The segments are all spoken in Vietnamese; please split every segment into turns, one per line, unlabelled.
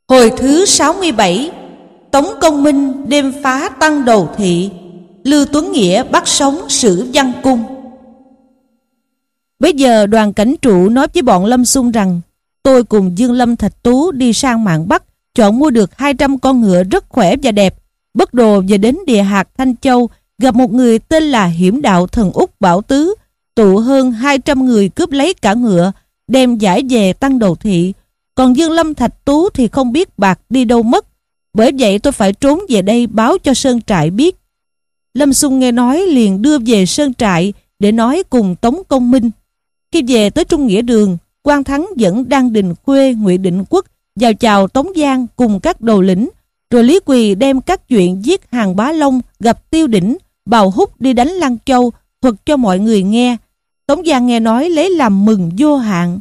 Hồi thứ 67, Tống Công Minh đêm phá Tăng Đầu Thị, Lưu Tuấn Nghĩa bắt sống Sử Văn Cung. Bây giờ đoàn cảnh trụ nói với bọn Lâm Xung rằng tôi cùng Dương Lâm Thạch Tú đi sang Mạn Bắc, chọn mua được 200 con ngựa rất khỏe và đẹp. Bất đồ về đến địa hạt Thanh Châu, gặp một người tên là Hiểm Đạo Thần Úc Bảo Tứ, tụ hơn 200 người cướp lấy cả ngựa, đem giải về Tăng Đầu Thị. Còn Dương Lâm Thạch Tú thì không biết bạc đi đâu mất. Bởi vậy tôi phải trốn về đây báo cho Sơn Trại biết. Lâm Xung nghe nói liền đưa về Sơn Trại để nói cùng Tống Công Minh. Khi về tới Trung Nghĩa Đường, Quan Thắng dẫn Đan Đình Khuê, Ngụy Định Quốc vào chào Tống Giang cùng các đầu lĩnh. Rồi Lý Quỳ đem các chuyện giết Hàn Bá Long, gặp Tiêu Đỉnh, bào húc đi đánh Lăng Châu thuật cho mọi người nghe. Tống Giang nghe nói lấy làm mừng vô hạn.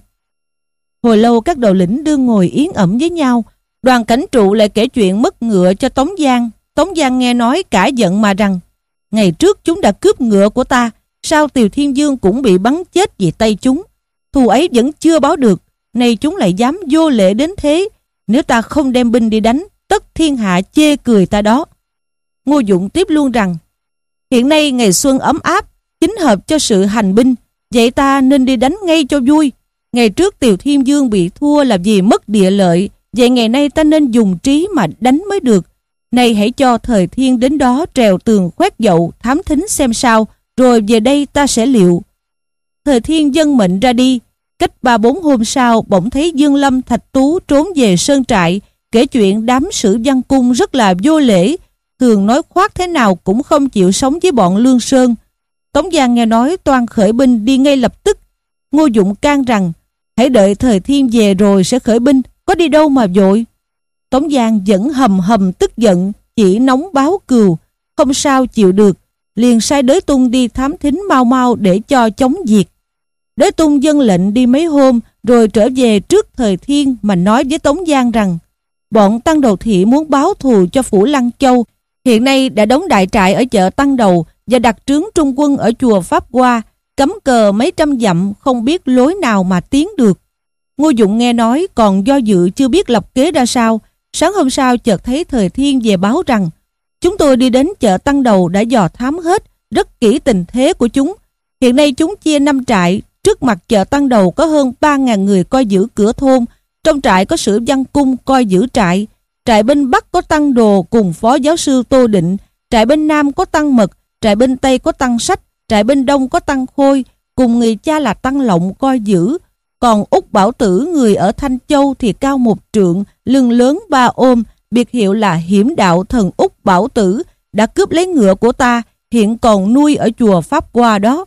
Hồi lâu các đầu lĩnh đương ngồi yến ẩm với nhau. Đoàn cảnh trụ lại kể chuyện mất ngựa cho Tống Giang. Tống Giang nghe nói cả giận mà rằng: ngày trước chúng đã cướp ngựa của ta, sao Tiều Thiên Dương cũng bị bắn chết vì tay chúng. Thù ấy vẫn chưa báo được, nay chúng lại dám vô lễ đến thế. Nếu ta không đem binh đi đánh, tất thiên hạ chê cười ta đó. Ngô Dụng tiếp luôn rằng: hiện nay ngày xuân ấm áp, chính hợp cho sự hành binh, vậy ta nên đi đánh ngay cho vui. Ngày trước Tiều Thiên Dương bị thua là vì mất địa lợi, vậy ngày nay ta nên dùng trí mà đánh mới được. Này hãy cho Thời Thiên đến đó trèo tường khoét dậu, thám thính xem sao, rồi về đây ta sẽ liệu. Thời Thiên dâng mệnh ra đi. Cách 3-4 hôm sau, bỗng thấy Dương Lâm Thạch Tú trốn về Sơn Trại, kể chuyện đám Sử Văn Cung rất là vô lễ, thường nói khoác thế nào cũng không chịu sống với bọn Lương Sơn. Tống Giang nghe nói toan khởi binh đi ngay lập tức. Ngô Dụng can rằng: hãy đợi Thời Thiên về rồi sẽ khởi binh, có đi đâu mà vội. Tống Giang vẫn hầm hầm tức giận, chỉ nóng báo cừu, không sao chịu được, liền sai Đới Tung đi thám thính mau mau để cho chống diệt. Đới Tung dâng lệnh đi mấy hôm rồi trở về trước Thời Thiên mà nói với Tống Giang rằng: bọn Tăng Đầu Thị muốn báo thù cho phủ Lăng Châu, hiện nay đã đóng đại trại ở chợ Tăng Đầu và đặt trướng trung quân ở chùa Pháp Hoa, cấm cờ mấy trăm dặm, không biết lối nào mà tiến được. Ngô Dụng nghe nói còn do dự chưa biết lập kế ra sao. Sáng hôm sau chợt thấy Thời Thiên về báo rằng: chúng tôi đi đến chợ Tăng Đầu đã dò thám hết rất kỹ tình thế của chúng. Hiện nay chúng chia 5 trại, trước mặt chợ Tăng Đầu có hơn 3.000 người coi giữ cửa thôn. Trong trại có Sử Văn Cung coi giữ trại. Trại bên Bắc có Tăng Đồ cùng phó giáo sư Tô Định. Trại bên Nam có Tăng Mật. Trại bên Tây có Tăng Sách. Trại bên Đông có Tăng Khôi cùng người cha là Tăng Lộng coi giữ. Còn Úc Bảo Tử người ở Thanh Châu thì cao 1 trượng, lưng lớn 3 ôm, biệt hiệu là Hiểm Đạo Thần Úc Bảo Tử, đã cướp lấy ngựa của ta, hiện còn nuôi ở chùa Pháp Hoa đó.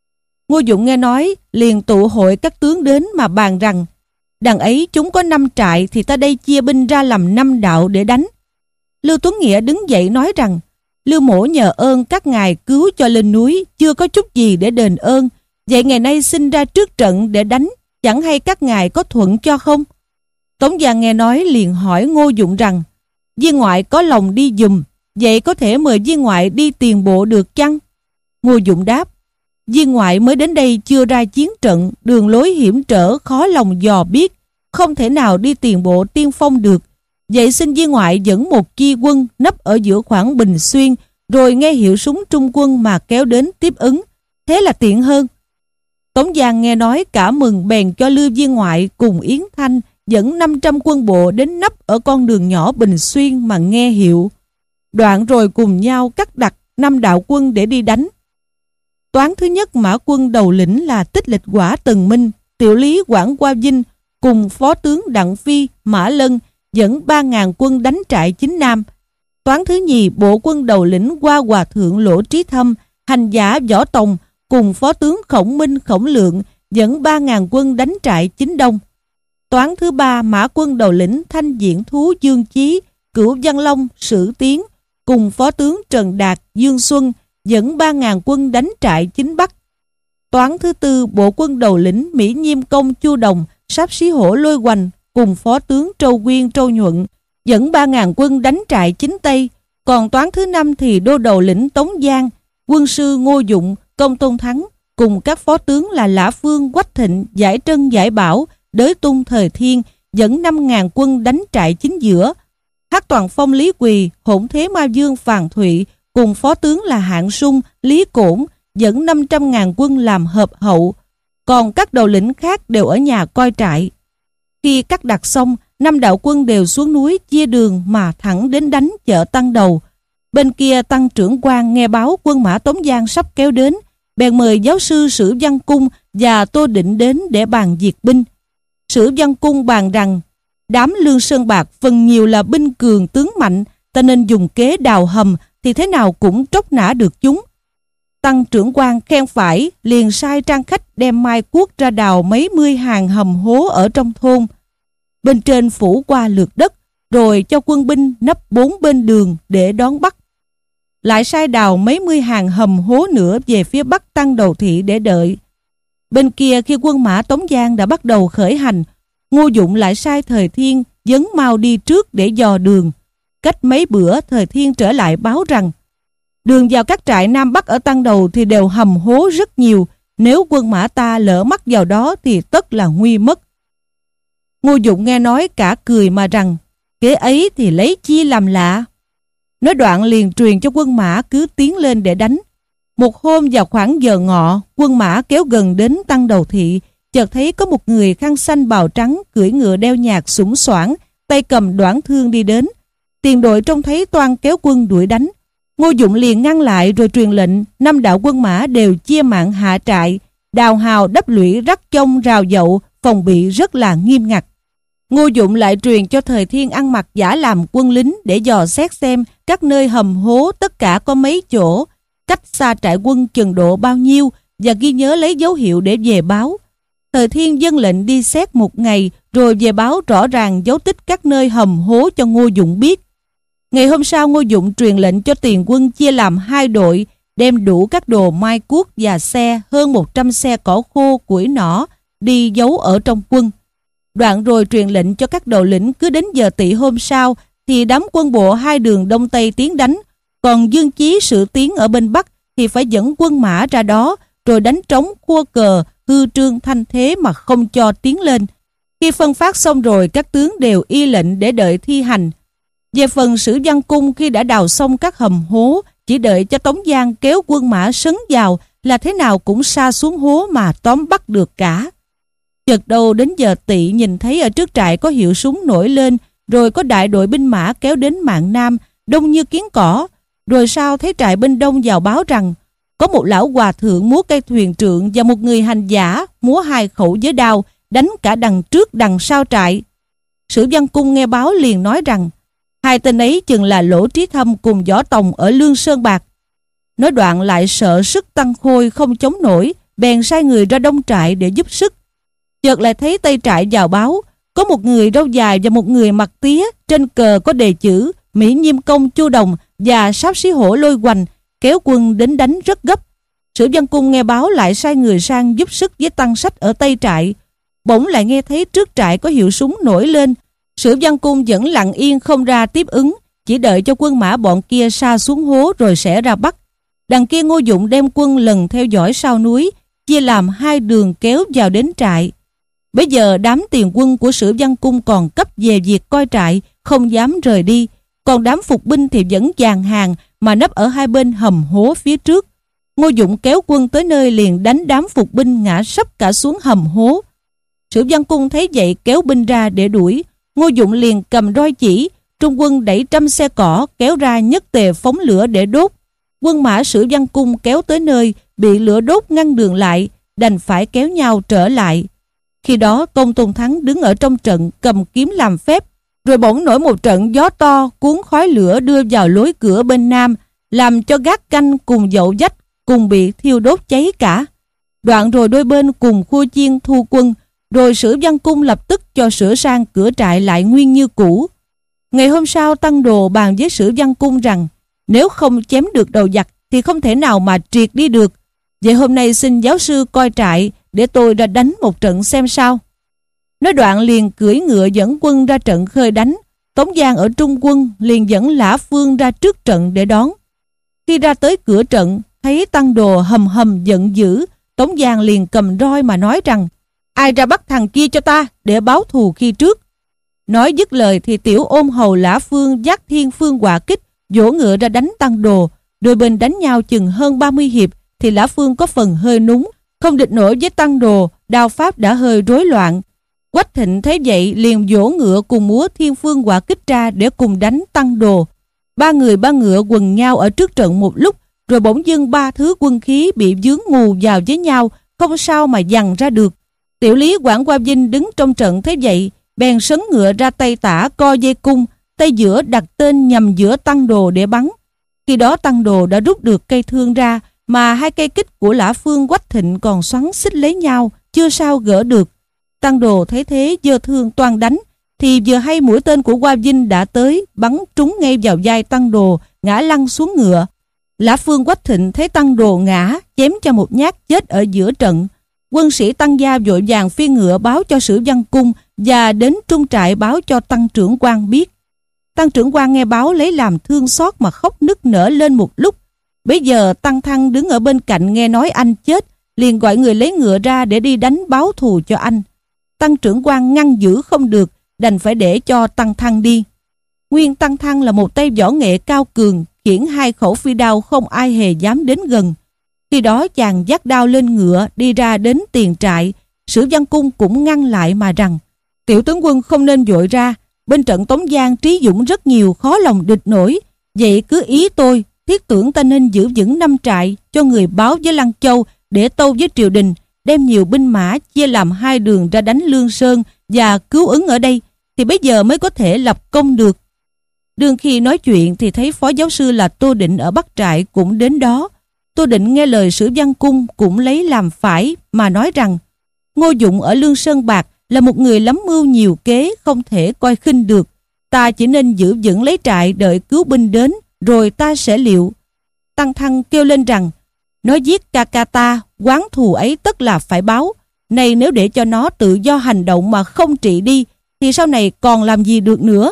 Ngô Dụng nghe nói liền tụ hội các tướng đến mà bàn rằng: đằng ấy chúng có 5 trại thì ta đây chia binh ra làm 5 đạo để đánh. Lưu Tuấn Nghĩa đứng dậy nói rằng: Lưu mỗ nhờ ơn các ngài cứu cho lên núi, chưa có chút gì để đền ơn, vậy ngày nay xin ra trước trận để đánh, chẳng hay các ngài có thuận cho không? Tống Giang nghe nói liền hỏi Ngô Dụng rằng: viên ngoại có lòng đi giùm, vậy có thể mời viên ngoại đi tiền bộ được chăng? Ngô Dụng đáp: viên ngoại mới đến đây chưa ra chiến trận, đường lối hiểm trở khó lòng dò biết, không thể nào đi tiền bộ tiên phong được. Vậy xin viên ngoại dẫn một chi quân nấp ở giữa khoảng Bình Xuyên, rồi nghe hiệu súng trung quân mà kéo đến tiếp ứng, thế là tiện hơn. Tống Giang nghe nói cả mừng, bèn cho Lưu viên ngoại cùng Yến Thanh dẫn 500 quân bộ đến nấp ở con đường nhỏ Bình Xuyên mà nghe hiệu. Đoạn rồi cùng nhau cắt đặt 5 đạo quân để đi đánh. Toán thứ nhất mã quân đầu lĩnh là Tích Lịch Quả Tần Minh, Tiểu Lý Quảng Qua Vinh cùng phó tướng Đặng Phi, Mã Lân dẫn 3.000 quân đánh trại Chính Nam. Toán thứ nhì bộ quân đầu lĩnh qua Hòa Thượng Lỗ Trí Thâm, hành giả Võ Tòng cùng phó tướng Khổng Minh, Khổng Lượng dẫn 3.000 quân đánh trại Chính Đông. Toán thứ ba mã quân đầu lĩnh Thanh Diễn Thú Dương Chí, Cửu Văn Long, Sử Tiến cùng phó tướng Trần Đạt, Dương Xuân dẫn 3.000 quân đánh trại Chính Bắc. Toán thứ tư bộ quân đầu lĩnh Mỹ Nhiêm Công Chu Đồng, Sáp Xí Hổ Lôi Hoành cùng phó tướng Trâu Quyên, Trâu Nhuận dẫn 3.000 quân đánh trại Chính Tây. Còn toán thứ năm thì đô đầu lĩnh Tống Giang, quân sư Ngô Dụng, Công Tôn Thắng cùng các phó tướng là Lã Phương, Quách Thịnh, Giải Trân, Giải Bảo, Đới Tung, Thời Thiên dẫn 5.000 quân đánh trại chính giữa. Hắc Toàn Phong Lý Quỳ, Hỗn Thế Ma Dương Phàn Thụy cùng phó tướng là Hạng Sung, Lý Cổn dẫn 500.000 quân làm hợp hậu, còn các đầu lĩnh khác đều ở nhà coi trại. Khi cắt đặt xong, 5 đạo quân đều xuống núi chia đường mà thẳng đến đánh chợ Tăng Đầu. Bên kia Tăng trưởng quan nghe báo quân mã Tống Giang sắp kéo đến, bèn mời giáo sư Sử Văn Cung và Tô Định đến để bàn diệt binh. Sử Văn Cung bàn rằng đám Lương Sơn Bạc phần nhiều là binh cường tướng mạnh, ta nên dùng kế đào hầm thì thế nào cũng tróc nã được chúng. Tăng trưởng quan khen phải, liền sai trang khách đem mai cuốc ra đào mấy mươi hàng hầm hố ở trong thôn. Bên trên phủ qua lượt đất, rồi cho quân binh nấp 4 bên đường để đón bắt. Lại sai đào mấy mươi hàng hầm hố nữa về phía bắc Tăng Đầu Thị để đợi. Bên kia khi quân mã Tống Giang đã bắt đầu khởi hành, Ngô Dụng lại sai Thời Thiên dấn mau đi trước để dò đường. Cách mấy bữa Thời Thiên trở lại báo rằng đường vào các trại Nam Bắc ở Tăng Đầu thì đều hầm hố rất nhiều, nếu quân mã ta lỡ mắc vào đó thì tất là nguy mất. Ngô Dụng nghe nói cả cười mà rằng kế ấy thì lấy chi làm lạ. Nói đoạn liền truyền cho quân mã cứ tiến lên để đánh. Một hôm vào khoảng giờ ngọ, quân mã kéo gần đến Tăng Đầu Thị, chợt thấy có một người khăn xanh bào trắng cưỡi ngựa đeo nhạc sủng soảng, tay cầm đoản thương đi đến. Tiền đội trông thấy toan kéo quân đuổi đánh. Ngô Dụng liền ngăn lại rồi truyền lệnh 5 đạo quân mã đều chia mạng hạ trại, đào hào đắp lũy rắc chông rào dậu, phòng bị rất là nghiêm ngặt. Ngô Dụng lại truyền cho Thời Thiên ăn mặc giả làm quân lính để dò xét xem các nơi hầm hố tất cả có mấy chỗ, cách xa trại quân chừng độ bao nhiêu và ghi nhớ lấy dấu hiệu để về báo. Thời Thiên dâng lệnh đi xét một ngày rồi về báo rõ ràng dấu tích các nơi hầm hố cho Ngô Dụng biết. Ngày hôm sau Ngô Dụng truyền lệnh cho tiền quân chia làm 2 đội, đem đủ các đồ mai cuốc và xe hơn 100 xe cỏ khô củi nỏ đi giấu ở trong quân. Đoạn rồi truyền lệnh cho các đầu lĩnh cứ đến giờ tỵ hôm sau thì đám quân bộ 2 đường Đông Tây tiến đánh, còn Dương Chí Sự Tiến ở bên Bắc thì phải dẫn quân mã ra đó rồi đánh trống khua cờ hư trương thanh thế mà không cho tiến lên. Khi phân phát xong rồi các tướng đều y lệnh để đợi thi hành. Về phần Sử Văn Cung khi đã đào xong các hầm hố, chỉ đợi cho Tống Giang kéo quân mã sấn vào là thế nào cũng sa xuống hố mà tóm bắt được cả. Chợt đâu đến giờ tỵ nhìn thấy ở trước trại có hiệu súng nổi lên, rồi có đại đội binh mã kéo đến Mạn Nam, đông như kiến cỏ. Rồi sau thấy trại bên đông vào báo rằng có một lão hòa thượng múa cây thuyền trượng và một người hành giả múa 2 khẩu với đao, đánh cả đằng trước đằng sau trại. Sử Văn Cung nghe báo liền nói rằng 2 tên ấy chừng là Lỗ Trí Thâm cùng Võ Tòng ở Lương Sơn Bạc. Nói đoạn lại sợ sức Tăng Khôi không chống nổi, bèn sai người ra đông trại để giúp sức. Chợt lại thấy tây trại vào báo có một người râu dài và một người mặc tía, trên cờ có đề chữ Mỹ Nhiêm Công Chu Đồng và Sáp Sĩ Hổ Lôi Hoành, kéo quân đến đánh rất gấp. Sử Văn Cung nghe báo lại sai người sang giúp sức với Tăng Sách ở tây trại. Bỗng lại nghe thấy trước trại có hiệu súng nổi lên. Sử Văn Cung vẫn lặng yên không ra tiếp ứng, chỉ đợi cho quân mã bọn kia sa xuống hố rồi sẽ ra bắt. Đằng kia Ngô Dụng đem quân lần theo dõi sau núi, chia làm 2 đường kéo vào đến trại. Bây giờ đám tiền quân của Sử Văn Cung còn cấp về việc coi trại, không dám rời đi, còn đám phục binh thì vẫn dàn hàng mà nấp ở 2 bên hầm hố phía trước. Ngô Dụng kéo quân tới nơi liền đánh đám phục binh ngã sấp cả xuống hầm hố. Sử Văn Cung thấy vậy kéo binh ra để đuổi. Ngô Dụng liền cầm roi chỉ, trung quân đẩy trăm xe cỏ kéo ra nhất tề phóng lửa để đốt. Quân mã Sử Văn Cung kéo tới nơi bị lửa đốt ngăn đường lại, đành phải kéo nhau trở lại. Khi đó Công Tôn Thắng đứng ở trong trận cầm kiếm làm phép, rồi bỗng nổi một trận gió to cuốn khói lửa đưa vào lối cửa bên nam, làm cho gác canh cùng dậu dách cùng bị thiêu đốt cháy cả. Đoạn rồi đôi bên cùng khua chiên thu quân, rồi Sử Văn Cung lập tức cho sửa sang cửa trại lại nguyên như cũ. Ngày hôm sau Tăng Đồ bàn với Sử Văn Cung rằng nếu không chém được đầu giặc thì không thể nào mà triệt đi được. Vậy hôm nay xin giáo sư coi trại để tôi ra đánh một trận xem sao. Nói đoạn liền cưỡi ngựa dẫn quân ra trận khơi đánh. Tống Giang ở trung quân liền dẫn Lã Phương ra trước trận để đón. Khi ra tới cửa trận thấy Tăng Đồ hầm hầm giận dữ, Tống Giang liền cầm roi mà nói rằng ai ra bắt thằng kia cho ta để báo thù khi trước. Nói dứt lời thì Tiểu Ôn Hầu Lã Phương dắt Thiên Phương Hỏa Kích vỗ ngựa ra đánh Tăng Đồ. Đôi bên đánh nhau chừng hơn 30 hiệp thì Lã Phương có phần hơi núng, không địch nổi với Tăng Đồ, đao pháp đã hơi rối loạn. Quách Thịnh thấy vậy liền vỗ ngựa cùng múa Thiên Phương Hỏa Kích ra để cùng đánh Tăng Đồ. Ba người ba ngựa quần nhau ở trước trận một lúc, rồi bỗng dưng ba thứ quân khí bị vướng ngù vào với nhau, không sao mà dằn ra được. Tiểu lý Quảng Qua Vinh đứng trong trận thấy vậy, bèn sấn ngựa ra tay tả co dây cung, tay giữa đặt tên nhằm giữa Tăng Đồ để bắn. Khi đó Tăng Đồ đã rút được cây thương ra, mà hai cây kích của Lã Phương Quách Thịnh còn xoắn xích lấy nhau, chưa sao gỡ được. Tăng Đồ thấy thế giơ thương toan đánh, thì vừa hay mũi tên của Qua Vinh đã tới, bắn trúng ngay vào vai Tăng Đồ, ngã lăn xuống ngựa. Lã Phương Quách Thịnh thấy Tăng Đồ ngã, chém cho một nhát chết ở giữa trận. Quân sĩ Tăng gia vội vàng phi ngựa báo cho Sử Văn Cung và đến trung trại báo cho Tăng trưởng quan biết. Tăng trưởng quan nghe báo lấy làm thương xót mà khóc nức nở lên một lúc. Bấy giờ Tăng Thăng đứng ở bên cạnh nghe nói anh chết, liền gọi người lấy ngựa ra để đi đánh báo thù cho anh. Tăng trưởng quan ngăn giữ không được, đành phải để cho Tăng Thăng đi. Nguyên Tăng Thăng là một tay võ nghệ cao cường, khiển hai khẩu phi đao không ai hề dám đến gần. Khi đó chàng dắt đao lên ngựa đi ra đến tiền trại. Sử Văn Cung cũng ngăn lại mà rằng: Tiểu tướng quân không nên vội ra, bên trận Tống Giang trí dũng rất nhiều, khó lòng địch nổi. Vậy cứ ý tôi, thiết tưởng ta nên giữ vững 5 trại, cho người báo với Lăng Châu để tâu với triều đình, đem nhiều binh mã chia làm 2 đường ra đánh Lương Sơn và cứu ứng ở đây, thì bây giờ mới có thể lập công được. Đương khi nói chuyện thì thấy phó giáo sư là Tô Định ở Bắc Trại cũng đến đó. Tô Định nghe lời Sử Văn Cung cũng lấy làm phải mà nói rằng: Ngô Dụng ở Lương Sơn Bạc là một người lắm mưu nhiều kế, không thể coi khinh được. Ta chỉ nên giữ vững lấy trại đợi cứu binh đến, rồi ta sẽ liệu. Tăng Thăng kêu lên rằng: Nó giết ca ca ta, oán thù ấy tất là phải báo. Này nếu để cho nó tự do hành động mà không trị đi, thì sau này còn làm gì được nữa.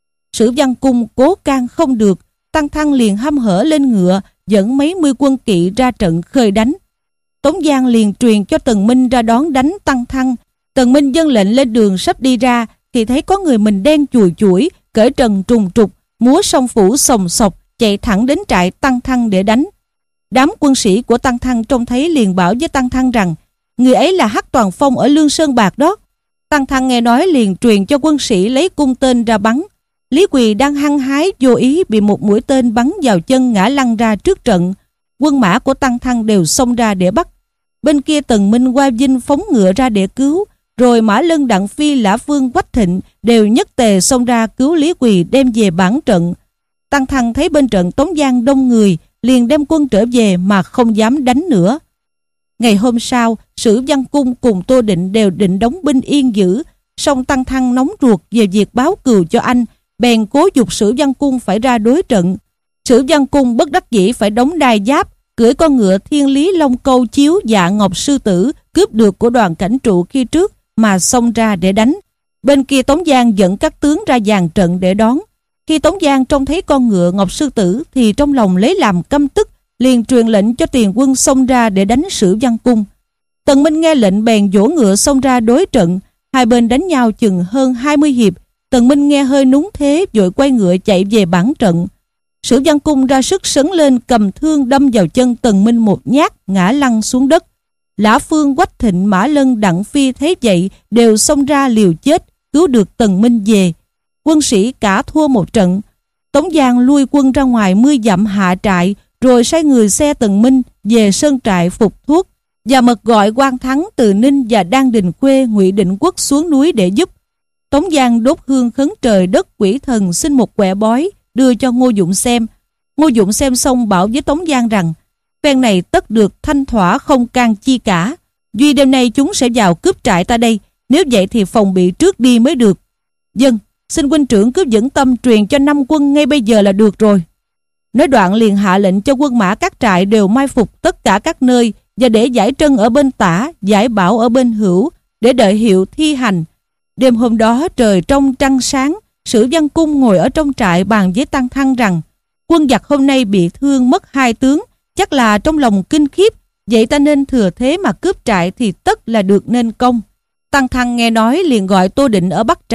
Sử Văn Cung cố can không được, Tăng Thăng liền hăm hở lên ngựa, dẫn mấy mươi quân kỵ ra trận khơi đánh. Tống Giang liền truyền cho Tần Minh ra đón đánh Tăng Thăng. Tần Minh dâng lệnh lên đường sắp đi ra, thì thấy có người mình đen chùi chủi, cởi trần trùng trục, múa song phủ sòng sọc, chạy thẳng đến trại Tăng Thăng để đánh. Đám quân sĩ của Tăng Thăng trông thấy liền bảo với Tăng Thăng rằng: Người ấy là Hắc Toàn Phong ở Lương Sơn Bạc đó. Tăng Thăng nghe nói liền truyền cho quân sĩ lấy cung tên ra bắn. Lý Quỳ đang hăng hái vô ý bị một mũi tên bắn vào chân, ngã lăn ra trước trận. Quân mã của Tăng Thăng đều xông ra để bắt. Bên kia Tần Minh Qua Vinh phóng ngựa ra để cứu, rồi Mã Lân Đặng Phi Lã Phương Quách Thịnh đều nhất tề xông ra cứu Lý Quỳ đem về bản trận. Tăng Thăng thấy bên trận Tống Giang đông người, liền đem quân trở về mà không dám đánh nữa. Ngày hôm sau, Sử Văn Cung cùng Tô Định đều định đóng binh yên giữ, song Tăng Thăng nóng ruột về việc báo cừu cho anh, bèn cố giục Sử Văn Cung phải ra đối trận. Sử Văn Cung bất đắc dĩ phải đóng đai giáp, cưỡi con ngựa Thiên Lý Long Câu chiếu dạ ngọc sư tử cướp được của đoàn cảnh trụ khi trước mà xông ra để đánh. Bên kia Tống Giang dẫn các tướng ra dàn trận để đón. Khi Tống Giang trông thấy con ngựa ngọc sư tử thì trong lòng lấy làm căm tức, liền truyền lệnh cho tiền quân xông ra để đánh Sử Văn Cung. Tần Minh nghe lệnh bèn dỗ ngựa xông ra đối trận. Hai bên đánh nhau chừng hơn 20 hiệp. Tần Minh nghe hơi núng thế, vội quay ngựa chạy về bản trận. Sử Văn Cung ra sức sấn lên, cầm thương đâm vào chân Tần Minh một nhát, ngã lăn xuống đất. Lã Phương Quách Thịnh, Mã Lân Đặng Phi thấy vậy đều xông ra liều chết, cứu được Tần Minh về. Quân sĩ cả thua một trận. Tống Giang lui quân ra ngoài 10 dặm hạ trại, rồi sai người xe Tần Minh về sơn trại phục thuốc, và mật gọi Quan Thắng, Từ Ninh và Đan Đình Khuê, Ngụy Định Quốc xuống núi để giúp. Tống Giang đốt hương khấn trời đất quỷ thần, xin một quẻ bói đưa cho Ngô Dụng xem. Ngô Dụng xem xong bảo với Tống Giang rằng: Phen này tất được thanh thỏa, không can chi cả. Duy đêm nay chúng sẽ vào cướp trại ta đây, nếu vậy thì phòng bị trước đi mới được. Dân, xin huynh trưởng cứ vững tâm truyền cho 5 quân ngay bây giờ là được rồi. Nói đoạn liền hạ lệnh cho quân mã các trại đều mai phục tất cả các nơi, và để giải Trân ở bên tả, giải Bảo ở bên hữu, để đợi hiệu thi hành. Đêm hôm đó trời trong trăng sáng, Sử Văn Cung ngồi ở trong trại bàn với Tăng Thăng rằng: Quân giặc hôm nay bị thương mất 2 tướng, chắc là trong lòng kinh khiếp, vậy ta nên thừa thế mà cướp trại thì tất là được nên công. Tăng Thăng nghe nói liền gọi Tô Định ở Bắc trại,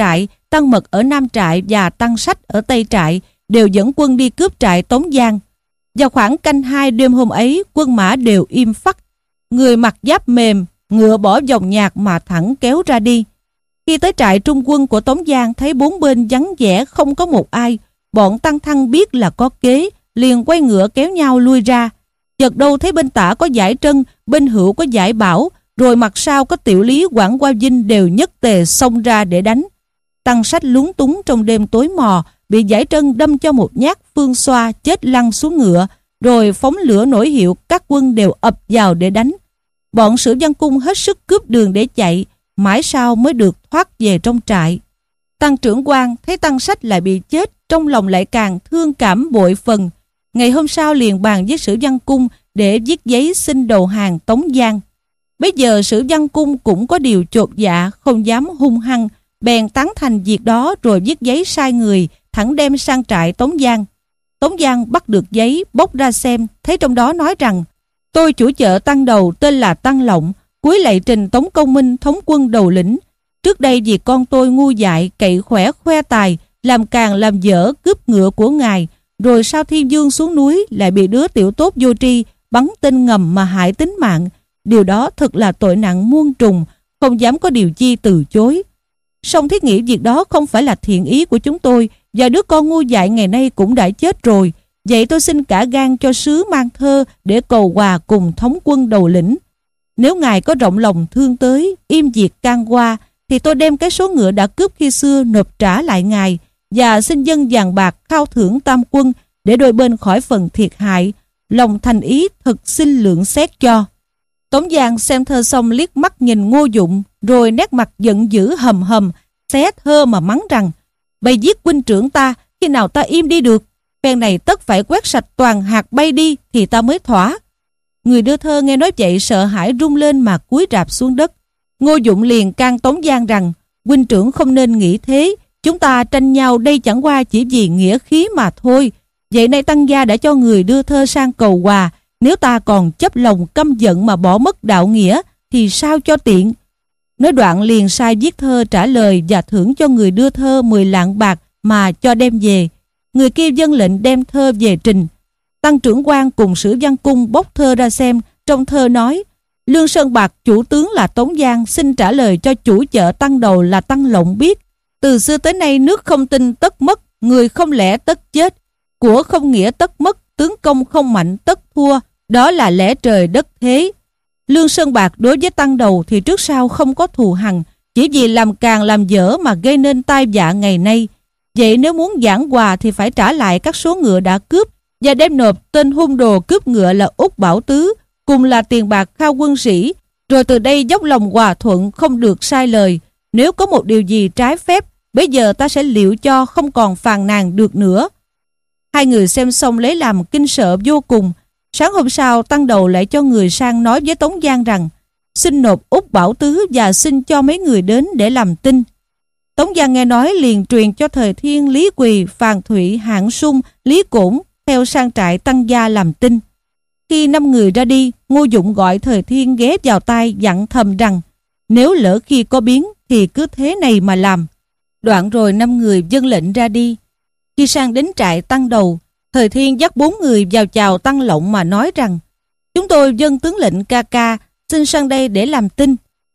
Tăng Mật ở Nam Trại và Tăng Sách ở Tây Trại đều dẫn quân đi cướp trại Tống Giang. Vào khoảng canh 2 đêm hôm ấy, quân mã đều im phắt. Người mặc giáp mềm, ngựa bỏ vòng nhạc mà thẳng kéo ra đi. Khi tới trại trung quân của Tống Giang, thấy bốn bên vắng vẻ không có một ai. Bọn Tăng Thăng biết là có kế, liền quay ngựa kéo nhau lui ra. Chợt đâu thấy bên tả có Giải Trân, bên hữu có Giải Bảo, rồi mặt sau có Tiểu Lý, Quảng Qua Vinh đều nhất tề xông ra để đánh. Tăng Sách lúng túng trong đêm tối mò, bị Giải Trân đâm cho một nhát phương xoa, chết lăn xuống ngựa, rồi phóng lửa nổi hiệu, các quân đều ập vào để đánh. Bọn Sử Văn Cung hết sức cướp đường để chạy, mãi sau mới được thoát về trong trại. Tăng Trưởng Quang thấy Tăng Sách lại bị chết, trong lòng lại càng thương cảm bội phần. Ngày hôm sau liền bàn với Sử Văn Cung để viết giấy xin đầu hàng Tống Giang. Bây giờ Sử Văn Cung cũng có điều chột dạ, không dám hung hăng, bèn tán thành việc đó rồi viết giấy sai người thẳng đem sang trại Tống Giang. Tống Giang bắt được giấy, bốc ra xem, thấy trong đó nói rằng: tôi chủ chợ Tăng Đầu tên là Tăng Lộng, cúi lạy trình Tống Công Minh thống quân đầu lĩnh. Trước đây vì con tôi ngu dại, cậy khỏe khoe tài, làm càng làm dở cướp ngựa của ngài, rồi sau Thiên Dương xuống núi lại bị đứa tiểu tốt vô tri bắn tên ngầm mà hại tính mạng. Điều đó thật là tội nặng muôn trùng, không dám có điều chi từ chối. Song thiết nghĩ việc đó không phải là thiện ý của chúng tôi, và đứa con ngu dại ngày nay cũng đã chết rồi. Vậy tôi xin cả gan cho sứ mang thơ để cầu hòa cùng thống quân đầu lĩnh. Nếu ngài có rộng lòng thương tới, im việc can qua, thì tôi đem cái số ngựa đã cướp khi xưa nộp trả lại ngài, và xin dân vàng bạc khao thưởng tam quân để đôi bên khỏi phần thiệt hại. Lòng thành ý thật xin lượng xét cho. Tống Giang xem thơ xong liếc mắt nhìn Ngô Dụng, rồi nét mặt giận dữ hầm hầm, xé thơ mà mắng rằng: bày giết huynh trưởng ta, khi nào ta im đi được? Phen này tất phải quét sạch toàn hạt bay đi thì ta mới thỏa. Người đưa thơ nghe nói vậy sợ hãi rung lên mà cúi rạp xuống đất. Ngô Dụng liền can Tống Giang rằng: huynh trưởng không nên nghĩ thế, chúng ta tranh nhau đây chẳng qua chỉ vì nghĩa khí mà thôi. Vậy nay Tăng gia đã cho người đưa thơ sang cầu hòa, nếu ta còn chấp lòng căm giận mà bỏ mất đạo nghĩa thì sao cho tiện. Nói đoạn liền sai viết thơ trả lời và thưởng cho người đưa thơ 10 lạng bạc mà cho đem về. Người kia vâng lệnh đem thơ về trình. Tăng Trưởng Quang cùng Sử Văn Cung bốc thơ ra xem. Trong thơ nói: Lương Sơn Bạc chủ tướng là Tống Giang xin trả lời cho chủ chợ Tăng Đầu là Tăng Lộng biết: từ xưa tới nay nước không tin tất mất, người không lẽ tất chết, của không nghĩa tất mất, tướng công không mạnh tất thua, đó là lẽ trời đất thế. Lương Sơn Bạc đối với Tăng Đầu thì trước sau không có thù hằn, chỉ vì làm càng làm dở mà gây nên tai vạ ngày nay. Vậy nếu muốn giảng hòa thì phải trả lại các số ngựa đã cướp và đem nộp tên hung đồ cướp ngựa là Út Bảo Tứ, cùng là tiền bạc khao quân sĩ, rồi từ đây dốc lòng hòa thuận, không được sai lời. Nếu có một điều gì trái phép, bây giờ ta sẽ liệu cho không còn phàn nàn được nữa. Hai người xem xong lấy làm kinh sợ vô cùng. Sáng hôm sau, Tăng Đầu lại cho người sang nói với Tống Giang rằng: xin nộp Út Bảo Tứ và xin cho mấy người đến để làm tin. Tống Giang nghe nói liền truyền cho Thời Thiên, Lý Quỳ, Phàn Thụy, Hạng Sung, Lý Cổn theo sang trại Tăng gia làm tin. Khi 5 người ra đi, Ngô Dụng gọi Thời Thiên ghé vào tai dặn thầm rằng: nếu lỡ khi có biến thì cứ thế này mà làm. Đoạn rồi 5 người vâng lệnh ra đi. Khi sang đến trại Tăng Đầu, Thời Thiên dắt 4 người vào chào Tăng Lộng mà nói rằng: chúng tôi vâng tướng lệnh ca ca, xin sang đây để làm tin.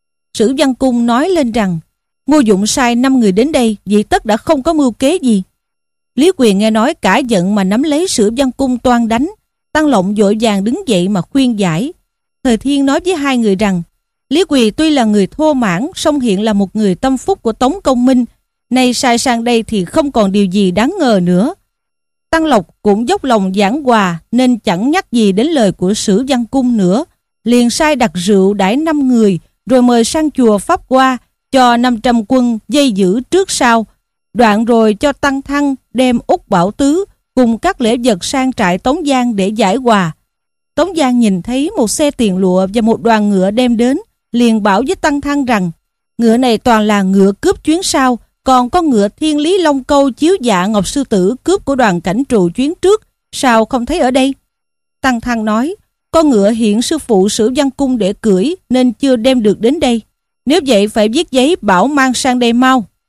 Sử Văn Cung nói lên rằng: Ngô Dụng sai 5 người đến đây, vì tất đã không có mưu kế gì. Lý Quyền nghe nói cả giận mà nắm lấy Sử Văn Cung toan đánh. Tăng Lộng vội vàng đứng dậy mà khuyên giải. Thời Thiên nói với 2 người rằng: Lý Quỳ tuy là người thô mãn, song hiện là một người tâm phúc của Tống Công Minh, nay sai sang đây thì không còn điều gì đáng ngờ nữa. Tăng Lộc cũng dốc lòng giảng hòa nên chẳng nhắc gì đến lời của Sử Văn Cung nữa, liền sai đặt rượu đãi 5 người, rồi mời sang chùa Pháp Hoa, cho 500 quân dây giữ trước sau. Đoạn rồi cho Tăng Thăng đem Út Bảo Tứ cùng các lễ vật sang trại Tống Giang để giải hòa. Tống Giang nhìn thấy một xe tiền lụa và một đoàn ngựa đem đến, liền bảo với Tăng Thăng rằng: ngựa này toàn là ngựa cướp chuyến sau, còn có ngựa Thiên Lý Long Câu chiếu dạ Ngọc Sư Tử cướp của đoàn cảnh trụ chuyến trước, sao không thấy ở đây? Tăng Thăng nói: con ngựa hiện sư phụ Sử Văn Cung để cưỡi nên chưa đem được đến đây. Nếu vậy phải viết giấy bảo mang sang đây mau.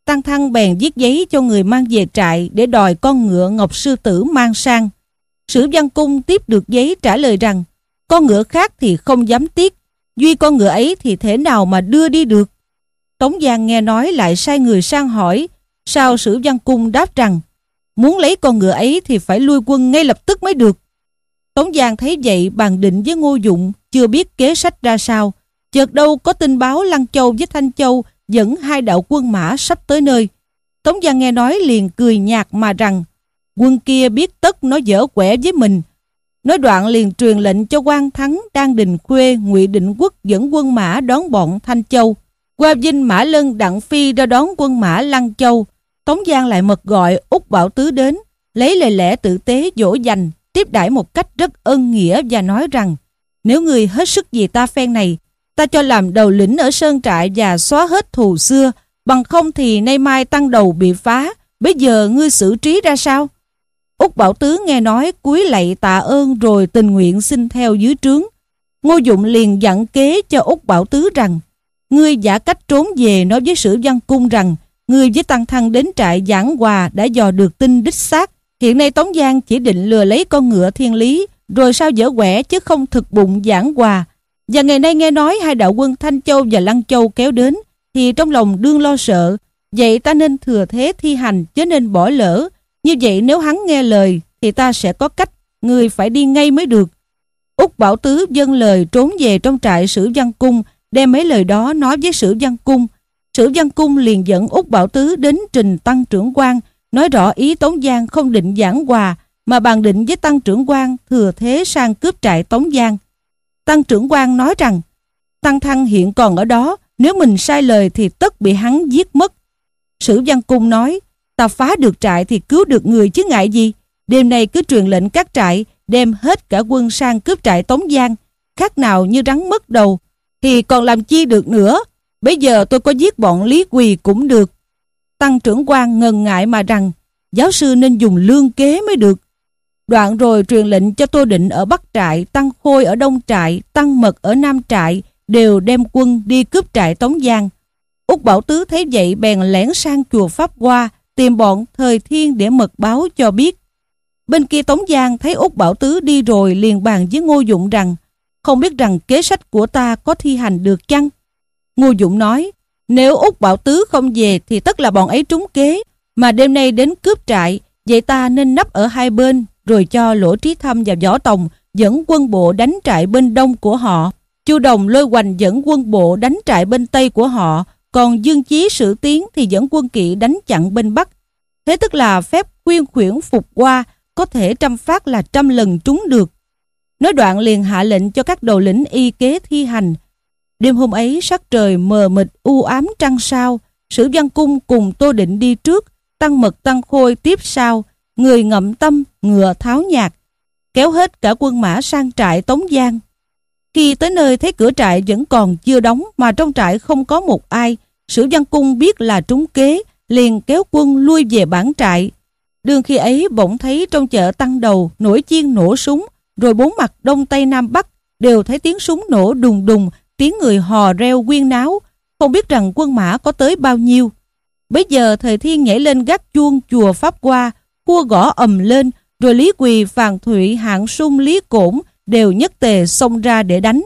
Tăng Thăng bèn viết giấy cho người mang về trại để đòi con ngựa Ngọc Sư Tử mang sang. Sử Văn Cung tiếp được giấy trả lời rằng con ngựa khác thì không dám tiếc, duy con ngựa ấy thì thể nào mà đưa đi được. Tống Giang nghe nói lại sai người sang hỏi, sao Sử Văn Cung đáp rằng muốn lấy con ngựa ấy thì phải lui quân ngay lập tức mới được. Tống Giang thấy vậy bàn định với Ngô Dụng, chưa biết kế sách ra sao. Chợt đâu có tin báo Lăng Châu với Thanh Châu dẫn 2 đạo quân mã sắp tới nơi. Tống Giang nghe nói liền cười nhạt mà rằng quân kia biết tất nó dở quẻ với mình. Nói đoạn liền truyền lệnh cho Quan Thắng, Đan Đình Khuê, Ngụy Định Quốc dẫn quân mã đón bọn Thanh Châu. Qua Vinh, Mã Lân, Đặng Phi ra đón quân mã Lăng Châu. Tống Giang lại mật gọi Úc Bảo Tứ đến, lấy lời lẽ tử tế dỗ dành, tiếp đãi một cách rất ân nghĩa và nói rằng nếu người hết sức vì ta phen này, ta cho làm đầu lĩnh ở sơn trại và xóa hết thù xưa, bằng không thì nay mai tăng đầu bị phá, bây giờ ngươi xử trí ra sao? Úc Bảo Tứ nghe nói cúi lạy tạ ơn rồi tình nguyện xin theo dưới trướng. Ngô Dụng liền dặn kế cho Úc Bảo Tứ rằng ngươi giả cách trốn về nói với Sử Văn Cung rằng ngươi với Tăng Thăng đến trại Giảng Hòa đã dò được tin đích xác. Hiện nay Tống Giang chỉ định lừa lấy con ngựa Thiên Lý, rồi sao dở quẻ chứ không thực bụng Giảng Hòa. Và ngày nay nghe nói 2 đạo quân Thanh Châu và Lăng Châu kéo đến, thì trong lòng đương lo sợ. Vậy ta nên thừa thế thi hành chứ nên bỏ lỡ. Như vậy nếu hắn nghe lời thì ta sẽ có cách, người phải đi ngay mới được. Úc Bảo Tứ dâng lời trốn về trong trại Sử Văn Cung, đem mấy lời đó nói với Sử Văn Cung. Sử Văn Cung liền dẫn Úc Bảo Tứ đến trình Tăng trưởng quan, nói rõ ý Tống Giang không định giảng hòa, mà bàn định với Tăng trưởng quan thừa thế sang cướp trại Tống Giang. Tăng trưởng quan nói rằng Tăng Thăng hiện còn ở đó, nếu mình sai lời thì tất bị hắn giết mất. Sử Văn Cung nói ta phá được trại thì cứu được người chứ ngại gì. Đêm nay cứ truyền lệnh các trại đem hết cả quân sang cướp trại Tống Giang, khác nào như rắn mất đầu, thì còn làm chi được nữa. Bây giờ tôi có giết bọn Lý Quỳ cũng được. Tăng trưởng quan ngần ngại mà rằng giáo sư nên dùng lương kế mới được. Đoạn rồi truyền lệnh cho Tô Định ở Bắc trại, Tăng Khôi ở Đông trại, Tăng Mật ở Nam trại đều đem quân đi cướp trại Tống Giang. Úc Bảo Tứ thấy vậy bèn lẻn sang chùa Pháp Hoa tìm bọn Thời Thiên để mật báo cho biết. Bên kia Tống Giang thấy Úc Bảo Tứ đi rồi liền bàn với Ngô Dụng rằng không biết rằng kế sách của ta có thi hành được chăng? Ngô Dụng nói nếu Úc Bảo Tứ không về thì tất là bọn ấy trúng kế, mà đêm nay đến cướp trại, vậy ta nên nấp ở hai bên rồi cho Lỗ Trí Thâm và Võ Tòng dẫn quân bộ đánh trại bên đông của họ, Chu Đồng, Lôi Hoành dẫn quân bộ đánh trại bên tây của họ, còn Dương Chí, Sử Tiến thì dẫn quân kỵ đánh chặn bên bắc. Thế tức là phép khuyên khuyển phục qua, có thể 100 phát là 100 lần trúng được. Nói đoạn liền hạ lệnh cho các đầu lĩnh y kế thi hành. Đêm hôm ấy sắc trời mờ mịt u ám trăng sao, Sử Văn Cung cùng Tô Định đi trước, Tăng Mật, Tăng Khôi tiếp sau, người ngậm tâm, ngựa tháo nhạc, kéo hết cả quân mã sang trại Tống Giang. Khi tới nơi thấy cửa trại vẫn còn chưa đóng, mà trong trại không có một ai, Sử Văn Cung biết là trúng kế, liền kéo quân lui về bản trại. Đường khi ấy bỗng thấy trong chợ Tăng Đầu nổi chiên nổ súng, rồi 4 mặt đông tây nam bắc đều thấy tiếng súng nổ đùng đùng, tiếng người hò reo huyên náo, không biết rằng quân mã có tới bao nhiêu. Bấy giờ Thời Thiên nhảy lên gác chuông chùa Pháp Hoa, khua gõ ầm lên, rồi Lý Quỳ, Phàn Thụy, Hạng Sung, Lý Cổn đều nhất tề xông ra để đánh.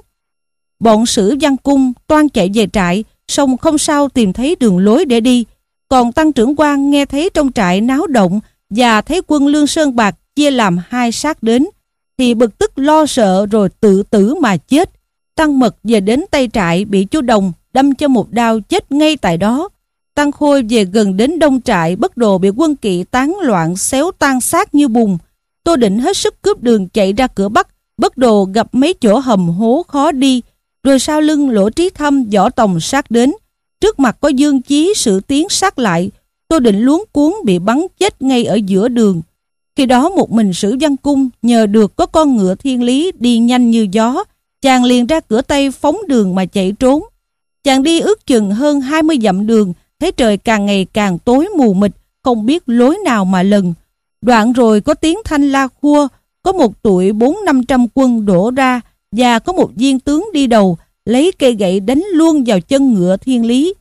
Bọn Sử Văn Cung toan chạy về trại, song không sao tìm thấy đường lối để đi. Còn Tăng trưởng quan nghe thấy trong trại náo động và thấy quân Lương Sơn Bạc chia làm 2 xác đến, thì bực tức lo sợ rồi tự tử mà chết. Tăng Mật về đến Tây trại bị Chu Đồng đâm cho một đao chết ngay tại đó. Tăng Khôi về gần đến Đông trại bất đồ bị quân kỵ tán loạn xéo tan xác như bùn. Tô Định hết sức cướp đường chạy ra cửa Bắc, bất đồ gặp mấy chỗ hầm hố khó đi, rồi sau lưng Lỗ Trí Thâm, Võ Tòng sát đến, trước mặt có Dương Chí, Sử Tiến sát lại. Tô Định luống cuống bị bắn chết ngay ở giữa đường. Khi đó một mình Sử Văn Cung nhờ được có con ngựa Thiên Lý đi nhanh như gió, chàng liền ra cửa Tây phóng đường mà chạy trốn. Chàng đi ước chừng hơn 20 dặm đường, thấy trời càng ngày càng tối mù mịt, không biết lối nào mà lần. Đoạn rồi có tiếng thanh la khua, có một tụi 400-500 quân đổ ra, và có một viên tướng đi đầu lấy cây gậy đánh luôn vào chân ngựa Thiên Lý.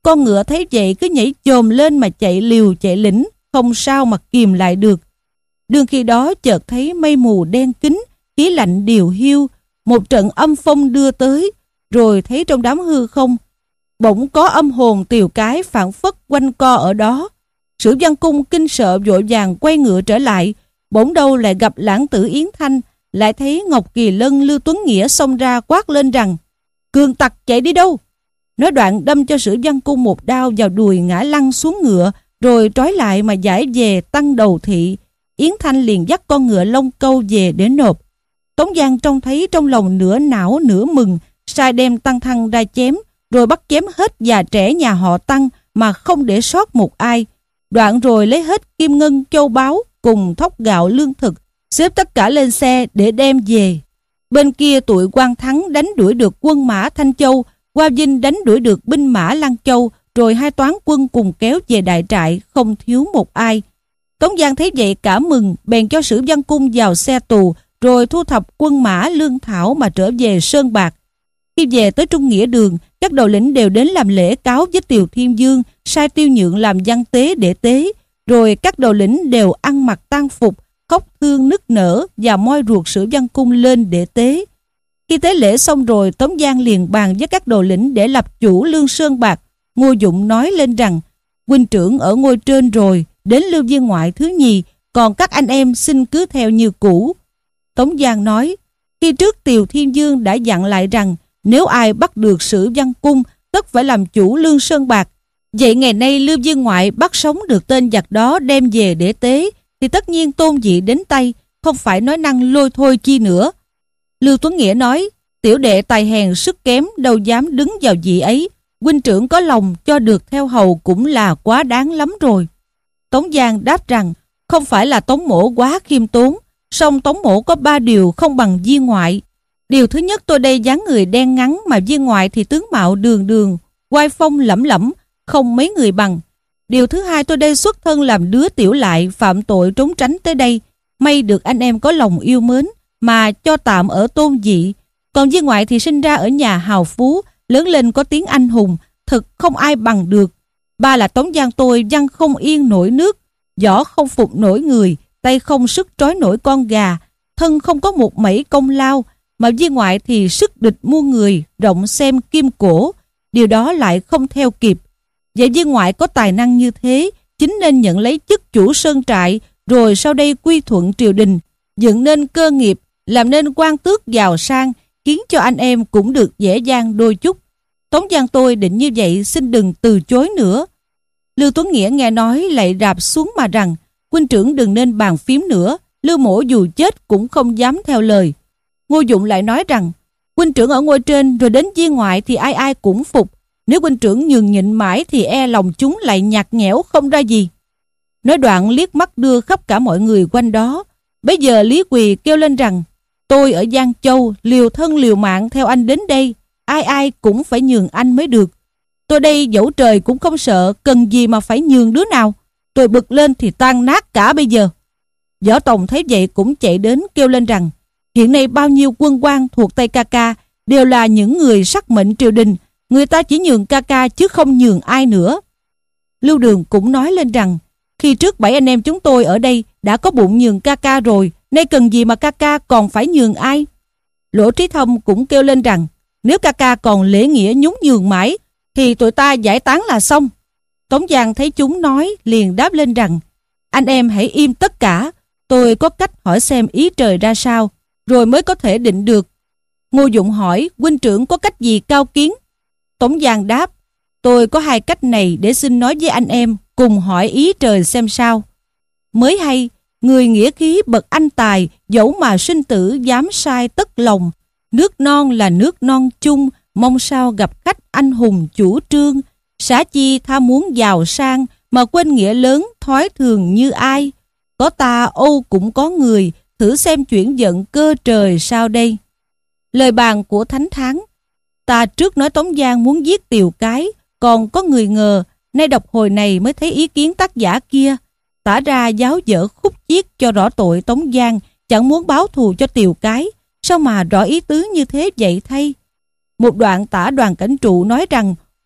Con ngựa thấy vậy cứ nhảy chồm lên mà chạy liều chạy lĩnh, không sao mà kìm lại được. Đương khi đó chợt thấy mây mù đen kín, khí lạnh điều hiu, một trận âm phong đưa tới, rồi thấy trong đám hư không bỗng có âm hồn Tiều Cái phảng phất quanh co ở đó. Sử Văn Cung kinh sợ vội vàng quay ngựa trở lại, bỗng đâu lại gặp lãng tử Yến Thanh, lại thấy Ngọc Kỳ Lân, Lưu Tuấn Nghĩa xông ra quát lên rằng: "Cường tặc chạy đi đâu?" Nói đoạn đâm cho Sử Văn Cung một đao vào đùi, ngã lăn xuống ngựa, rồi trói lại mà giải về tăng đầu thị. Yến Thanh liền dắt con ngựa lông câu về để nộp. Tống Giang trông thấy trong lòng nửa não nửa mừng, sai đem Tăng Thăng ra chém, rồi bắt chém hết già trẻ nhà họ Tăng mà không để sót một ai. Đoạn rồi lấy hết kim ngân châu báu cùng thóc gạo lương thực, xếp tất cả lên xe để đem về. Bên kia tụi Quan Thắng đánh đuổi được quân mã Thanh Châu, Qua Vinh đánh đuổi được binh mã Lăng Châu, rồi hai toán quân cùng kéo về đại trại, không thiếu một ai. Tống Giang thấy vậy cả mừng, bèn cho Sử Văn Cung vào xe tù, rồi thu thập quân mã lương thảo mà trở về Sơn Bạc. Khi về tới Trung Nghĩa Đường, các đầu lĩnh đều đến làm lễ cáo với Tiều Thiên Dương, sai Tiêu Nhượng làm văn tế để tế. Rồi các đầu lĩnh đều ăn mặc tang phục, khóc thương nức nở và moi ruột Sử Văn Cung lên để tế. Khi tế lễ xong rồi, Tống Giang liền bàn với các đầu lĩnh để lập chủ lương Sơn Bạc. Ngô Dụng nói lên rằng: "Huynh trưởng ở ngôi trên rồi, đến Lưu Viên ngoại thứ nhì, còn các anh em xin cứ theo như cũ." Tống Giang nói: "Khi trước Tiều Thiên Dương đã dặn lại rằng nếu ai bắt được Sử Văn Cung tất phải làm chủ lương Sơn Bạc. Vậy ngày nay Lưu Viên ngoại bắt sống được tên giặc đó đem về để tế, thì tất nhiên tôn vị đến tay, không phải nói năng lôi thôi chi nữa." Lưu Tuấn Nghĩa nói: "Tiểu đệ tài hèn sức kém, đâu dám đứng vào vị ấy. Huynh trưởng có lòng cho được theo hầu cũng là quá đáng lắm rồi." Tống Giang đáp rằng không phải là Tống Mỗ quá khiêm tốn, song Tống Mỗ có 3 điều không bằng Viên ngoại. Điều thứ nhất, tôi đây dáng người đen ngắn, mà Viên ngoại thì tướng mạo đường đường, oai phong lẫm lẫm, không mấy người bằng. Điều thứ hai, tôi đây xuất thân làm đứa tiểu lại, phạm tội trốn tránh tới đây, may được anh em có lòng yêu mến mà cho tạm ở tôn vị. Còn Viên ngoại thì sinh ra ở nhà hào phú, lớn lên có tiếng anh hùng, thực không ai bằng được. Ba là Tống Giang tôi văn không yên nổi nước, võ không phục nổi người, tay không sức trói nổi con gà, thân không có một mẩy công lao, mà Viên ngoại thì sức địch muôn người, rộng xem kim cổ, điều đó lại không theo kịp. Vậy Viên ngoại có tài năng như thế, chính nên nhận lấy chức chủ sơn trại, rồi sau đây quy thuận triều đình, dựng nên cơ nghiệp, làm nên quan tước giàu sang, khiến cho anh em cũng được dễ dàng đôi chút. Tống Giang tôi định như vậy, xin đừng từ chối nữa." Lưu Tuấn Nghĩa nghe nói lại rạp xuống mà rằng: "Huynh trưởng đừng nên bàn phím nữa, Lưu mỗ dù chết cũng không dám theo lời." Ngô Dụng lại nói rằng: "Huynh trưởng ở ngôi trên rồi đến Viên ngoại thì ai ai cũng phục, nếu huynh trưởng nhường nhịn mãi thì e lòng chúng lại nhạt nhẽo không ra gì." Nói đoạn liếc mắt đưa khắp cả mọi người quanh đó. Bấy giờ Lý Quỳ kêu lên rằng: "Tôi ở Giang Châu liều thân liều mạng theo anh đến đây, ai ai cũng phải nhường anh mới được. Tôi đây dẫu trời cũng không sợ, cần gì mà phải nhường đứa nào. Tôi bực lên thì tan nát cả bây giờ." Võ Tòng thấy vậy cũng chạy đến kêu lên rằng: "Hiện nay bao nhiêu quân quan thuộc tay ca ca đều là những người sắc mệnh triều đình, người ta chỉ nhường ca ca chứ không nhường ai nữa." Lưu Đường cũng nói lên rằng: "Khi trước 7 anh em chúng tôi ở đây đã có bụng nhường ca ca rồi, nay cần gì mà ca ca còn phải nhường ai?" Lỗ Trí Thông cũng kêu lên rằng: "Nếu ca ca còn lễ nghĩa nhún nhường mãi thì tụi ta giải tán là xong." Tống Giang thấy chúng nói liền đáp lên rằng: "Anh em hãy im tất cả, tôi có cách hỏi xem ý trời ra sao, rồi mới có thể định được." Ngô Dụng hỏi: "Huynh trưởng có cách gì cao kiến?" Tống Giang đáp: "Tôi có 2 cách này để xin nói với anh em, cùng hỏi ý trời xem sao. Mới hay, người nghĩa khí bậc anh tài, dẫu mà sinh tử dám sai tất lòng. Nước non là nước non chung, mong sao gặp khách anh hùng chủ trương. Xã chi tha muốn giàu sang, mà quên nghĩa lớn thói thường như ai. Có ta âu cũng có người, thử xem chuyển giận cơ trời sao đây." Lời bàn của Thánh Thắng: "Ta trước nói Tống Giang muốn giết Tiều Cái, còn có người ngờ, nay đọc hồi này mới thấy ý kiến tác giả kia. Tả ra giáo dở khúc chiết cho rõ tội Tống Giang, chẳng muốn báo thù cho Tiều Cái, sao mà rõ ý tứ như thế vậy thay." Một đoạn tả Đoàn Cảnh Trụ nói rằng: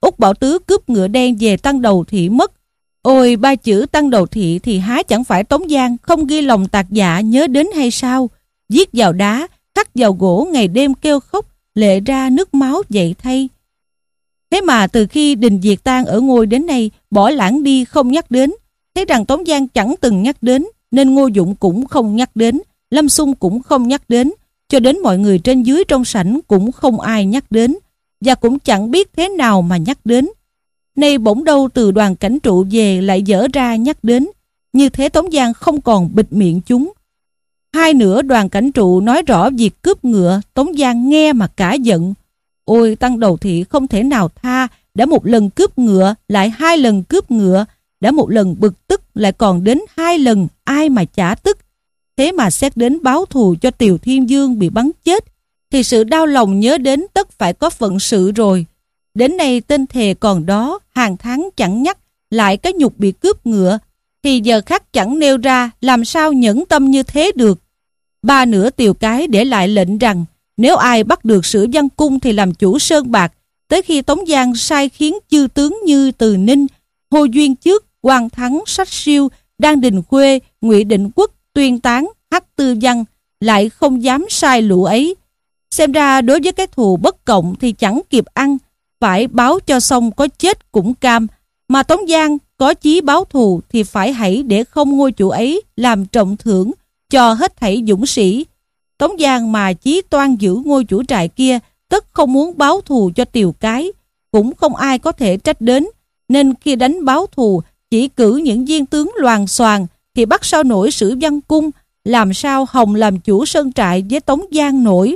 Úc Bảo Tứ cướp ngựa đen về Tăng Đầu Thị mất. Ôi, ba chữ Tăng Đầu Thị thì há chẳng phải Tống Giang không ghi lòng tạc dạ nhớ đến hay sao? Viết vào đá, khắc vào gỗ, ngày đêm kêu khóc, lệ ra nước máu vậy thay. Thế mà từ khi Đình Diệt tang ở ngôi đến nay, bỏ lãng đi không nhắc đến. Thấy rằng Tống Giang chẳng từng nhắc đến, nên Ngô Dụng cũng không nhắc đến, Lâm Xung cũng không nhắc đến, cho đến mọi người trên dưới trong sảnh cũng không ai nhắc đến, và cũng chẳng biết thế nào mà nhắc đến. Nay bỗng đâu từ Đoàn Cảnh Trụ về lại dở ra nhắc đến, như thế Tống Giang không còn bịt miệng chúng. Hai nữa Đoàn Cảnh Trụ nói rõ việc cướp ngựa, Tống Giang nghe mà cả giận. Ôi, Tăng Đầu Thị không thể nào tha, đã một lần cướp ngựa lại hai lần cướp ngựa, đã một lần bực tức lại còn đến hai lần, ai mà chả tức. Thế mà xét đến báo thù cho Tiều Thiên Dương bị bắn chết, thì sự đau lòng nhớ đến tất phải có phận sự rồi. Đến nay tên thề còn đó, hàng tháng chẳng nhắc, lại cái nhục bị cướp ngựa, thì giờ khắc chẳng nêu ra, làm sao nhẫn tâm như thế được. Ba nữa Tiều Cái để lại lệnh rằng, nếu ai bắt được Sử Văn Cung thì làm chủ Sơn Bạc. Tới khi Tống Giang sai khiến chư tướng như Từ Ninh, Hồ Duyên Trước, Quang Thắng, Sách Siêu, Đan Đình Khuê, Ngụy Định Quốc, Tuyên Tán, Hắc Tư Văn, lại không dám sai lũ ấy. Xem ra đối với cái thù bất cộng thì chẳng kịp ăn, phải báo cho xong có chết cũng cam. Mà Tống Giang có chí báo thù thì phải hãy để không ngôi chủ ấy làm trọng thưởng cho hết thảy dũng sĩ. Tống Giang mà chí toan giữ ngôi chủ trại kia, tất không muốn báo thù cho Tiều Cái, cũng không ai có thể trách đến. Nên khi đánh báo thù, chỉ cử những viên tướng loàn xoàn thì bắt sao nổi Sử Văn Cung, làm sao Hồng làm chủ sơn trại với Tống Giang nổi.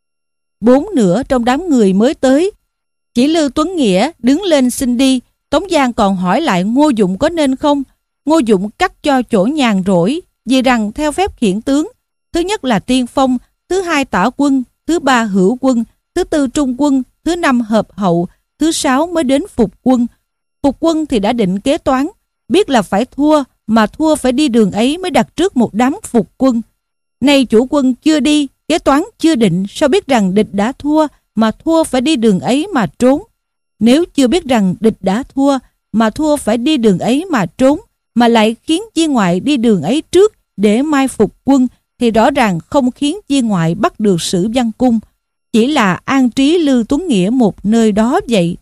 Bốn nữa trong đám người mới tới, chỉ Lưu Tuấn Nghĩa đứng lên xin đi. Tống Giang còn hỏi lại Ngô Dụng có nên không. Ngô Dụng cắt cho chỗ nhàn rỗi, vì rằng theo phép khiển tướng, thứ nhất là tiên phong, thứ hai tả quân, thứ ba hữu quân, thứ tư trung quân, thứ năm hợp hậu, thứ sáu mới đến phục quân. Phục quân thì đã định kế toán, biết là phải thua, mà thua phải đi đường ấy mới đặt trước một đám phục quân. Nay chủ quân chưa đi, kế toán chưa định, sao biết rằng địch đã thua, mà thua phải đi đường ấy mà trốn. Nếu chưa biết rằng địch đã thua, mà thua phải đi đường ấy mà trốn, mà lại khiến viên ngoại đi đường ấy trước để mai phục quân, thì rõ ràng không khiến viên ngoại bắt được Sử Văn Cung, chỉ là an trí Lưu Tuấn Nghĩa một nơi đó vậy.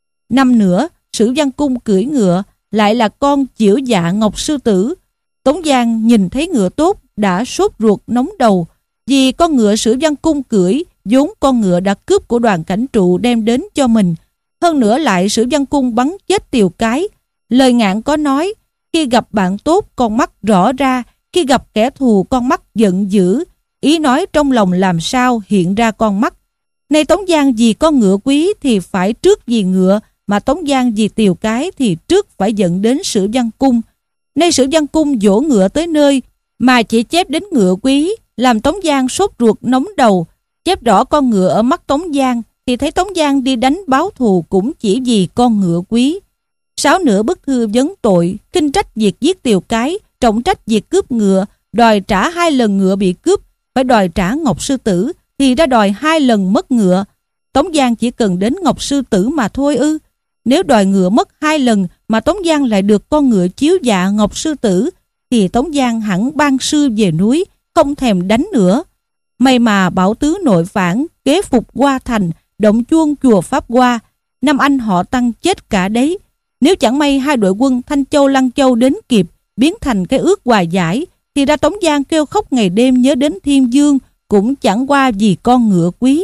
Năm nữa, Sử Văn Cung cưỡi ngựa, lại là con Chiểu Dạ Ngọc Sư Tử. Tống Giang nhìn thấy ngựa tốt, đã sốt ruột nóng đầu, vì con ngựa Sử Văn Cung cưỡi, vốn con ngựa đã cướp của Đoàn Cảnh Trụ đem đến cho mình. Hơn nữa lại Sử Văn Cung bắn chết Tiều Cái. Lời ngạn có nói, khi gặp bạn tốt con mắt rõ ra, khi gặp kẻ thù con mắt giận dữ. Ý nói trong lòng làm sao hiện ra con mắt. Nay Tống Giang vì con ngựa quý thì phải trước vì ngựa, mà Tống Giang vì Tiều Cái thì trước phải dẫn đến Sử Văn Cung. Nay Sử Văn Cung dỗ ngựa tới nơi mà chỉ chép đến ngựa quý, làm Tống Giang sốt ruột nóng đầu. Chép rõ con ngựa ở mắt Tống Giang thì thấy Tống Giang đi đánh báo thù cũng chỉ vì con ngựa quý. Sáu nữa bức thư vấn tội, khinh trách việc giết Tiều Cái, trọng trách việc cướp ngựa, đòi trả hai lần ngựa bị cướp, phải đòi trả Ngọc Sư Tử, thì ra đòi hai lần mất ngựa. Tống Giang chỉ cần đến Ngọc Sư Tử mà thôi ư? Nếu đòi ngựa mất hai lần mà Tống Giang lại được con ngựa Chiếu Dạ Ngọc Sư Tử, thì Tống Giang hẳn ban sư về núi, không thèm đánh nữa. May mà Bảo Tứ nội phản, kế phục Hoa Thành, động chuông chùa Pháp Hoa, năm anh họ Tăng chết cả đấy. Nếu chẳng may hai đội quân Thanh Châu Lăng Châu đến kịp, biến thành cái ước hòa giải, thì ra Tống Giang kêu khóc ngày đêm nhớ đến Thiên Dương, cũng chẳng qua vì con ngựa quý.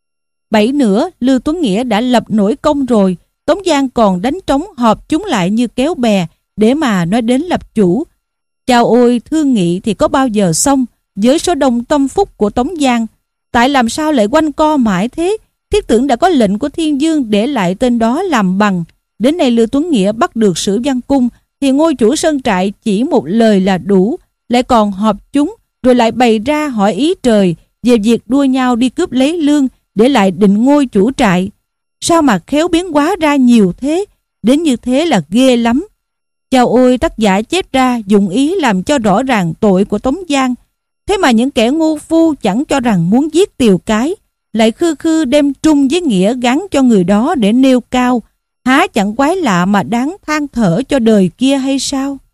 Bảy nữa, Lưu Tuấn Nghĩa đã lập nổi công rồi, Tống Giang còn đánh trống họp chúng lại như kéo bè, để mà nói đến lập chủ. Chào ôi, thương nghị thì có bao giờ xong, với số đông tâm phúc của Tống Giang. Tại làm sao lại quanh co mãi thế? Thiết tưởng đã có lệnh của Thiên Dương để lại tên đó làm bằng. Đến nay Lưu Tuấn Nghĩa bắt được Sử Văn Cung, thì ngôi chủ sơn trại chỉ một lời là đủ, lại còn họp chúng, rồi lại bày ra hỏi ý trời về việc đua nhau đi cướp lấy lương để lại định ngôi chủ trại. Sao mà khéo biến hóa ra nhiều thế? Đến như thế là ghê lắm. Chào ôi, tác giả chép ra dụng ý làm cho rõ ràng tội của Tống Giang. Thế mà những kẻ ngu phu chẳng cho rằng muốn giết Tiều Cái, lại khư khư đem trung với nghĩa gắn cho người đó để nêu cao. Há chẳng quái lạ mà đáng than thở cho đời kia hay sao?